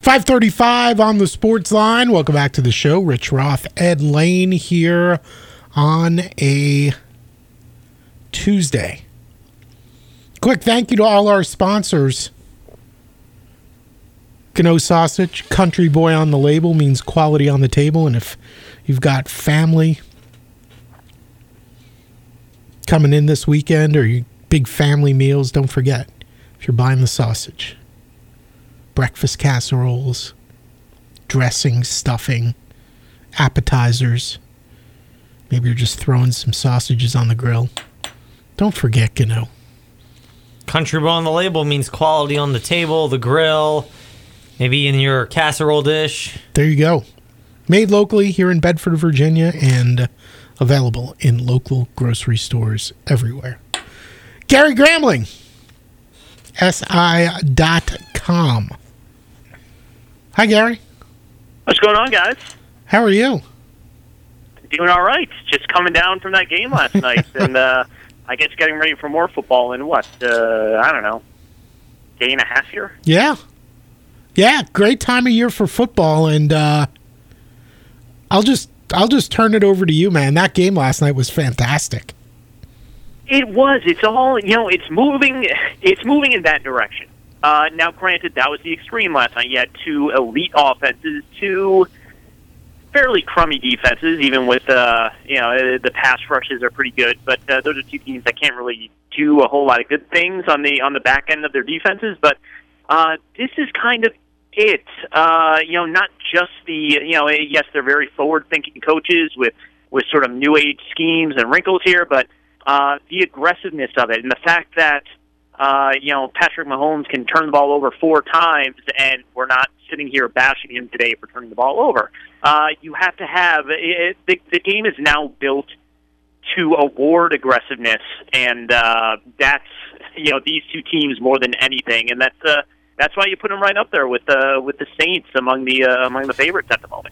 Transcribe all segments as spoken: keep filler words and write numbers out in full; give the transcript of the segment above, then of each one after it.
five thirty-five on the Sports Line. Welcome back to the show. Rich Roth, Ed Lane here on a Tuesday. Quick thank you to all our sponsors. Cano Sausage, Country Boy on the label means quality on the table. And if you've got family coming in this weekend or you big family meals, don't forget, if you're buying the sausage, breakfast casseroles, dressing, stuffing, appetizers, maybe you're just throwing some sausages on the grill, don't forget Cano. Country Boy on the label means quality on the table, the grill, maybe in your casserole dish. There you go. Made locally here in Bedford, Virginia, and available in local grocery stores everywhere. Gary Gramling, S I dot com. Hi, Gary. What's going on, guys? How are you? Doing all right. Just coming down from that game last night, and uh, I guess getting ready for more football in what, uh, I don't know, day and a half here? Yeah. Yeah, great time of year for football, and uh, I'll just I'll just turn it over to you, man. That game last night was fantastic. It was. It's all, you know, it's moving, it's moving in that direction. Uh, now, granted, that was the extreme last night. You had two elite offenses, two fairly crummy defenses, even with, uh, you know, the pass rushes are pretty good. But uh, those are two teams that can't really do a whole lot of good things on the on the back end of their defenses. But uh, this is kind of it. Uh, you know, not just the, you know, yes, they're very forward-thinking coaches with, with sort of new age schemes and wrinkles here, but uh, the aggressiveness of it and the fact that, Uh, you know, Patrick Mahomes can turn the ball over four times, and we're not sitting here bashing him today for turning the ball over. Uh, you have to have it, the, the game is now built to award aggressiveness, and uh, that's, you know, these two teams more than anything, and that's uh, that's why you put them right up there with the with the Saints among the uh, among the favorites at the moment.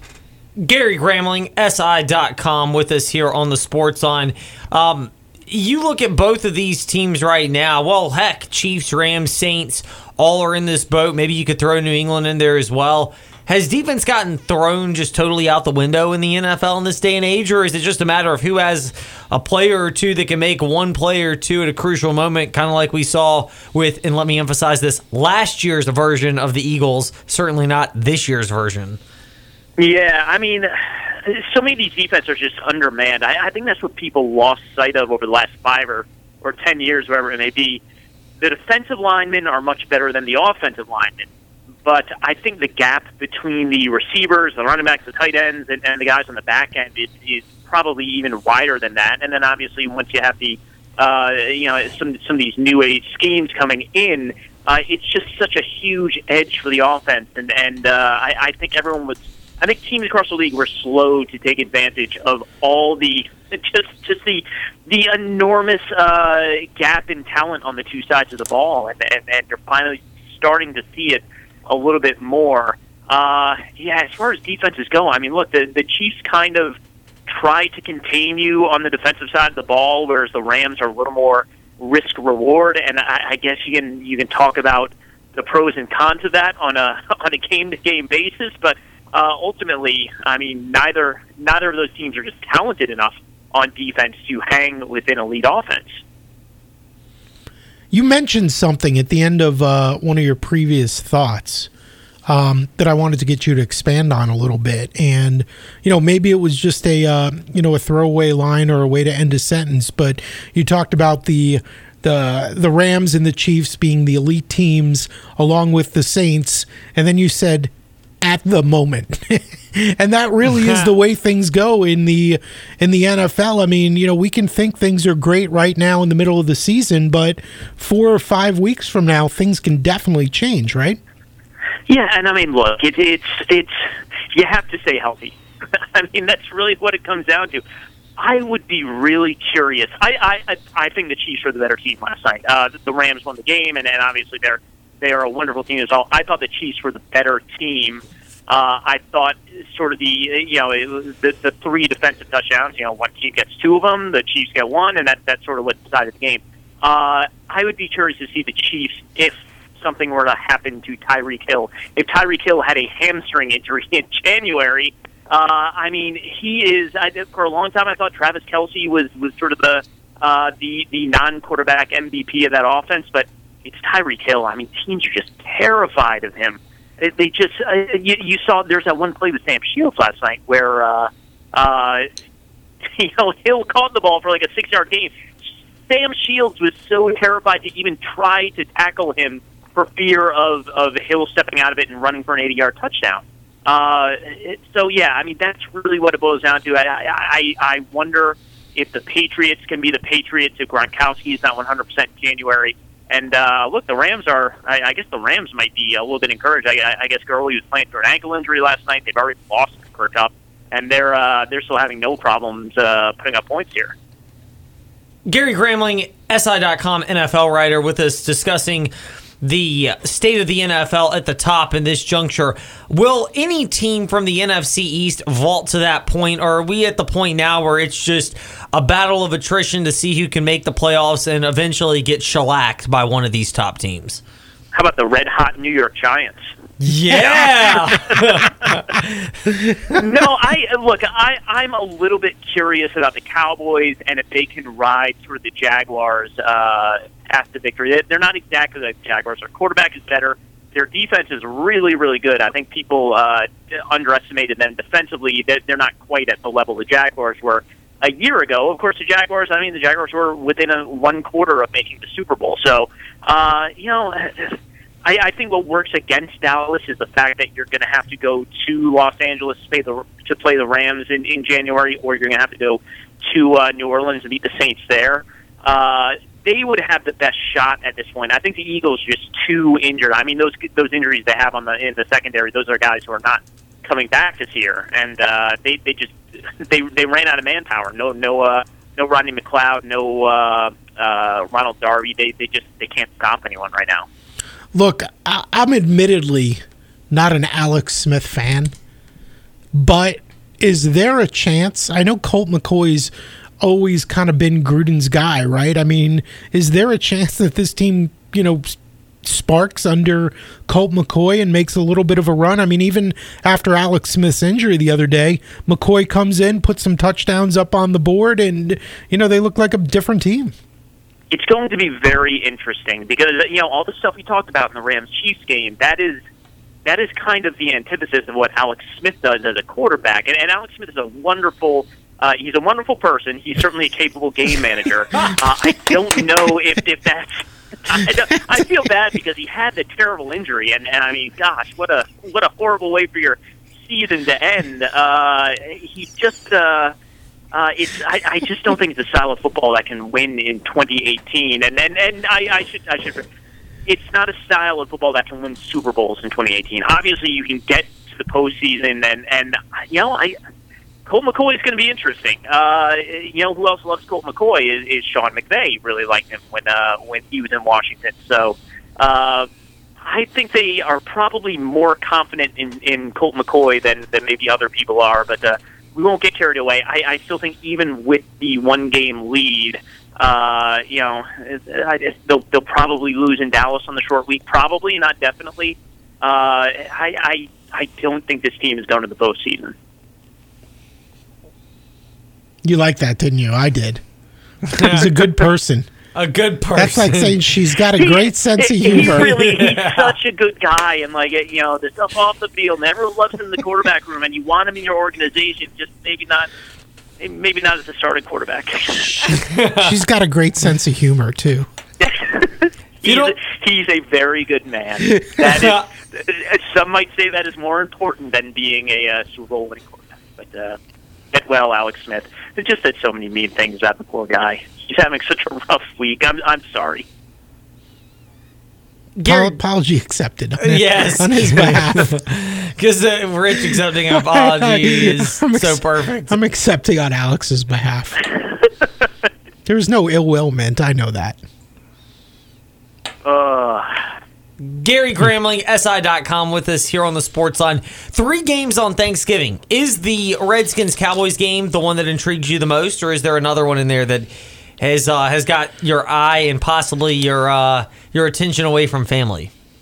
Gary Gramling, S I dot com, with us here on the Sports Line. Um, You look at both of these teams right now. Well, heck, Chiefs, Rams, Saints, all are in this boat. Maybe you could throw New England in there as well. Has defense gotten thrown just totally out the window in the N F L in this day and age, or is it just a matter of who has a player or two that can make one play or two at a crucial moment, kind of like we saw with, and let me emphasize this, last year's version of the Eagles, certainly not this year's version? Yeah, I mean, so many of these defenses are just undermanned. I, I think that's what people lost sight of over the last five or, or ten years, whatever it may be. The defensive linemen are much better than the offensive linemen. But I think the gap between the receivers, the running backs, the tight ends, and, and the guys on the back end is, is probably even wider than that. And then obviously once you have the, uh, you know, some some of these new age schemes coming in, uh, it's just such a huge edge for the offense. And and uh, I, I think everyone was. I think teams across the league were slow to take advantage of all the just just the the enormous uh, gap in talent on the two sides of the ball, and and, and you're finally starting to see it a little bit more. Uh, yeah, as far as defenses go, I mean, look, the the Chiefs kind of try to contain you on the defensive side of the ball, whereas the Rams are a little more risk reward, and I, I guess you can you can talk about the pros and cons of that on a on a game to game basis, but. Uh, ultimately, I mean, neither neither of those teams are just talented enough on defense to hang within elite offense. You mentioned something at the end of uh, one of your previous thoughts um, that I wanted to get you to expand on a little bit. And, you know, maybe it was just a, uh, you know, a throwaway line or a way to end a sentence, but you talked about the the the Rams and the Chiefs being the elite teams along with the Saints, and then you said, at the moment. And that really is the way things go in the in the N F L. I mean, you know, we can think things are great right now in the middle of the season, but four or five weeks from now, things can definitely change, right? Yeah, and I mean, look, it, it's it's you have to stay healthy. I mean, that's really what it comes down to. I would be really curious. I I, I think the Chiefs were the better team last night. Uh, the Rams won the game, and, and obviously they're They are a wonderful team as well. I thought the Chiefs were the better team. Uh, I thought sort of the, you know, the, the three defensive touchdowns, you know, one team gets two of them, the Chiefs get one, and that, that's sort of what decided the game. Uh, I would be curious to see the Chiefs, if something were to happen to Tyreek Hill. If Tyreek Hill had a hamstring injury in January, uh, I mean, he is. I, for a long time, I thought Travis Kelce was was sort of the uh, the the non-quarterback M V P of that offense, but it's Tyreek Hill. I mean, teams are just terrified of him. It, they just uh, you, you saw there's that one play with Sam Shields last night where uh, uh, you know Hill caught the ball for like a six-yard gain. Sam Shields was so terrified to even try to tackle him for fear of, of Hill stepping out of it and running for an eighty-yard touchdown. Uh, it, so, yeah, I mean, that's really what it boils down to. I, I, I wonder if the Patriots can be the Patriots if Gronkowski is not one hundred percent in January. And, uh, look, the Rams are – I guess the Rams might be a little bit encouraged. I, I guess Gurley was playing for an ankle injury last night. They've already lost Cooper Kupp, and they're, uh, they're still having no problems uh, putting up points here. Gary Gramling, S I dot com N F L writer, with us discussing the state of the N F L at the top in this juncture. Will any team from the N F C East vault to that point, or are we at the point now where it's just a battle of attrition to see who can make the playoffs and eventually get shellacked by one of these top teams? How about the red-hot New York Giants? Yeah. no, I look. I I'm a little bit curious about the Cowboys and if they can ride through the Jaguars uh, past the victory. They're not exactly like the Jaguars. Their quarterback is better. Their defense is really, really good. I think people uh, underestimated them defensively. They're not quite at the level the Jaguars were a year ago. Of course, the Jaguars. I mean, the Jaguars were within a one quarter of making the Super Bowl. So, uh, you know. I, I think what works against Dallas is the fact that you're going to have to go to Los Angeles to play the, to play the Rams in, in January, or you're going to have to go to uh, New Orleans and beat the Saints there. Uh, they would have the best shot at this point. I think the Eagles are just too injured. I mean, those those injuries they have on the in the secondary, those are guys who are not coming back this year, and uh, they they just they they ran out of manpower. No no uh, no Rodney McLeod, no uh, uh, Ronald Darby. They they just they can't stop anyone right now. Look, I, I'm admittedly not an Alex Smith fan, but is there a chance? I know Colt McCoy's always kind of been Gruden's guy, right? I mean, is there a chance that this team, you know, sparks under Colt McCoy and makes a little bit of a run? I mean, even after Alex Smith's injury the other day, McCoy comes in, puts some touchdowns up on the board, and, you know, they look like a different team. It's going to be very interesting because, you know, all the stuff we talked about in the Rams-Chiefs game, that is that is kind of the antithesis of what Alex Smith does as a quarterback. And, and Alex Smith is a wonderful uh, he's a wonderful person. He's certainly a capable game manager. Uh, I don't know if, if that's I, don't, I feel bad because he had the terrible injury, and, and I mean, gosh, what a what a horrible way for your season to end. Uh, he just uh, Uh, it's. I, I just don't think it's a style of football that can win in twenty eighteen, and and, and I, I should I should. It's not a style of football that can win Super Bowls in twenty eighteen. Obviously, you can get to the postseason, and and you know, I Colt McCoy is going to be interesting. Uh, you know, who else loves Colt McCoy is, is Sean McVay. Really liked him when uh, when he was in Washington. So. Uh, I think they are probably more confident in, in Colt McCoy than, than maybe other people are, but uh, we won't get carried away. I, I still think even with the one-game lead, uh, you know, I, they'll, they'll probably lose in Dallas on the short week. Probably, not definitely. Uh, I, I I don't think this team is going to the postseason. You liked that, didn't you? I did. He's a good person. A good person. That's like saying she's got a great sense of humor. He's really, he's such a good guy, and like you know, the stuff off the field, never loves him in the quarterback room, and you want him in your organization. Just maybe not, maybe not as a starting quarterback. She's got a great sense of humor too. he's, a, he's a very good man. That is, some might say that is more important than being a uh, Super Bowl winning quarterback. But uh, get well, Alex Smith. They just said so many mean things about the poor guy. He's having such a rough week. I'm I'm sorry. Gary, apology accepted. On his, yes, on his behalf. Because uh, Rich accepting an apology is ex- so perfect. I'm accepting on Alex's behalf. There's no ill will meant. I know that. Uh, Gary Gramling, S I dot com, with us here on the Sports Line. Three games on Thanksgiving. Is the Redskins-Cowboys game the one that intrigues you the most, or is there another one in there that has uh, has got your eye and possibly your uh, your attention away from family?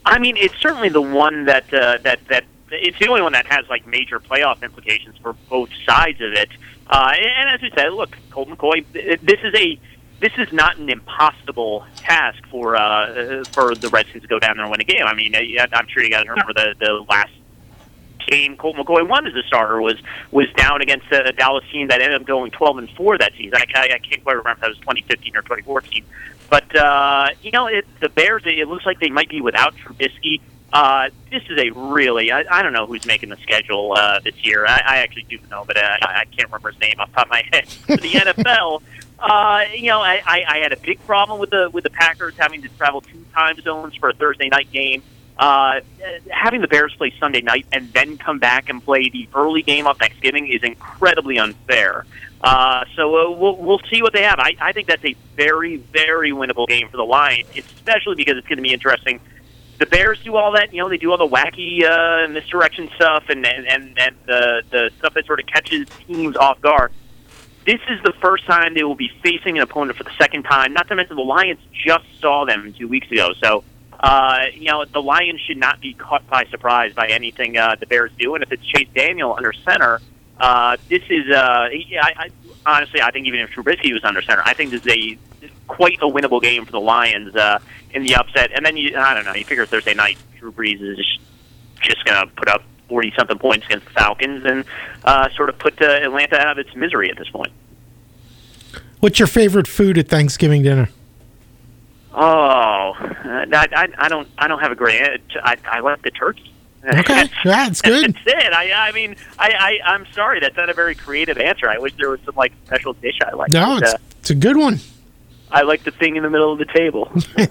I mean, it's certainly the one that uh, that that it's the only one that has like major playoff implications for both sides of it. Uh, and as we said, look, Colt McCoy, this is a this is not an impossible task for uh, for the Redskins to go down there and win a game. I mean, I'm sure you guys remember the the last game Colt McCoy won as a starter was was down against a Dallas team that ended up going twelve and four that season. I, I, I can't quite remember if that was twenty fifteen or twenty fourteen. But uh, you know, it, the Bears, it looks like they might be without Trubisky. Uh, this is a really, I, I don't know who's making the schedule uh, this year. I, I actually do know, but uh, I, I can't remember his name off the top of my head. For the N F L, uh, you know, I, I, I had a big problem with the with the Packers having to travel two time zones for a Thursday night game. Uh, having the Bears play Sunday night and then come back and play the early game on Thanksgiving is incredibly unfair. Uh, so uh, we'll we'll see what they have. I, I think that's a very, very winnable game for the Lions, especially because it's going to be interesting. The Bears do all that, you know, they do all the wacky uh, misdirection stuff and and, and, and the, the stuff that sort of catches teams off guard. This is the first time they will be facing an opponent for the second time, not to mention the Lions just saw them two weeks ago. So, uh, you know, the Lions should not be caught by surprise by anything uh, the Bears do. And if it's Chase Daniel under center, uh, this is, uh, I, I, honestly, I think even if Trubisky was under center, I think this is a quite a winnable game for the Lions uh, in the upset. And then, you, I don't know, you figure Thursday night, Drew Brees is just going to put up forty-something points against the Falcons and uh, sort of put uh, Atlanta out of its misery at this point. What's your favorite food at Thanksgiving dinner? Oh, uh, I, I, I don't I don't have a great I, I like the turkey. Okay, that's good. That's it. I, I mean, I, I, I'm sorry, that's not a very creative answer. I wish there was some like special dish I like. No, but, it's, uh, it's a good one. I like the thing in the middle of the table.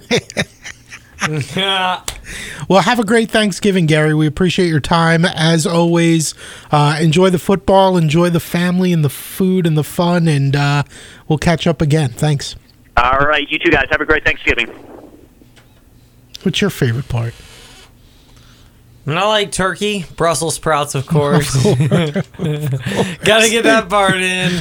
Well, have a great Thanksgiving, Gary. We appreciate your time. As always, uh, enjoy the football, enjoy the family and the food and the fun, and uh, we'll catch up again. Thanks. All right, you two guys, have a great Thanksgiving. What's your favorite part? And I like turkey, Brussels sprouts, of course. Got to get that part in.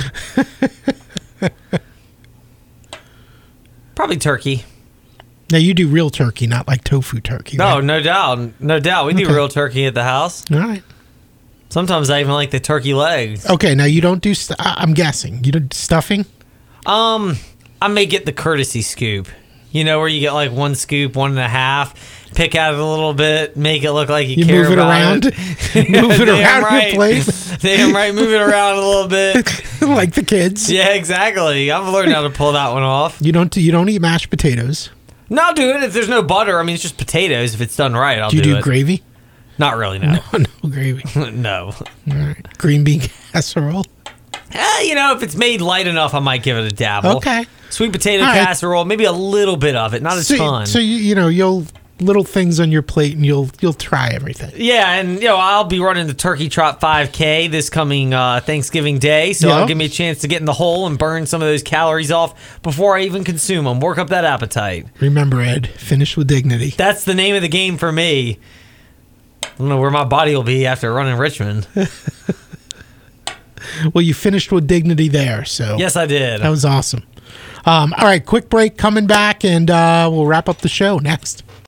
Probably turkey. Now, you do real turkey, not like tofu turkey. No, right? no doubt. No doubt. We Okay. do real turkey at the house. All right. Sometimes I even like the turkey legs. Okay, now you don't do, st- I- I'm guessing, you do stuffing? Um, I may get the courtesy scoop. You know, where you get like one scoop, one and a half, pick out it a little bit, make it look like you, You care move it about around? it. Move it Damn around right. your plate? Damn right, move it around a little bit. Like the kids? Yeah, exactly. I've learned how to pull that one off. You don't, you don't eat mashed potatoes? No, I'll do it if there's no butter. I mean, it's just potatoes. If it's done right, I'll Do you do, do it. gravy? Not really, no. No, no gravy. No. All right. Green bean casserole? Eh, you know, if it's made light enough, I might give it a dabble. Okay. Sweet potato All right. casserole, maybe a little bit of it, not a So, ton. so you, you know, you'll little things on your plate, and you'll you'll try everything. Yeah, and you know, I'll be running the Turkey Trot five K this coming uh, Thanksgiving Day, so Yeah. it'll give me a chance to get in the hole and burn some of those calories off before I even consume them. Work up that appetite. Remember, Ed, finish with dignity. That's the name of the game for me. I don't know where my body will be after running Richmond. Well, you finished with dignity there, so Yes, I did. that was awesome. Um, all right, quick break, coming back, and uh, we'll wrap up the show next.